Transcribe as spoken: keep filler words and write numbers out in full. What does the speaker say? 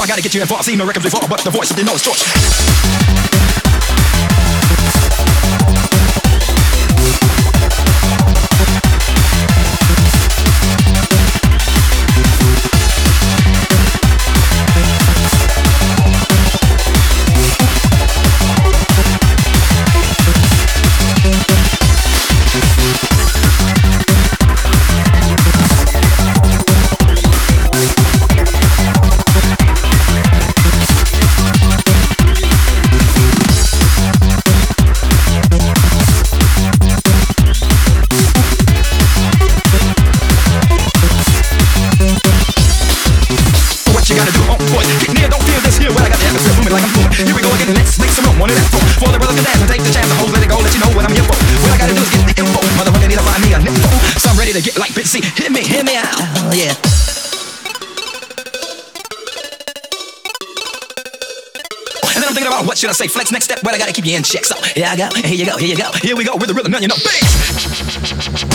gotta get you involved. Seen no records before, but the voice of the nose torch. Here we go again, let's make some room, one of that phone. For the brother can dance and take the chance, the hoes let it go, let you know what I'm here for. What I gotta do is get the info, motherfucker need to find me a nympho. So I'm ready to get like busy, hit me, hit me out, oh yeah. And then I'm thinking about what should I say, flex next step, but I gotta keep you in check. So here I go, here you go, here you go, here we go with the rhythm, now you know, bass.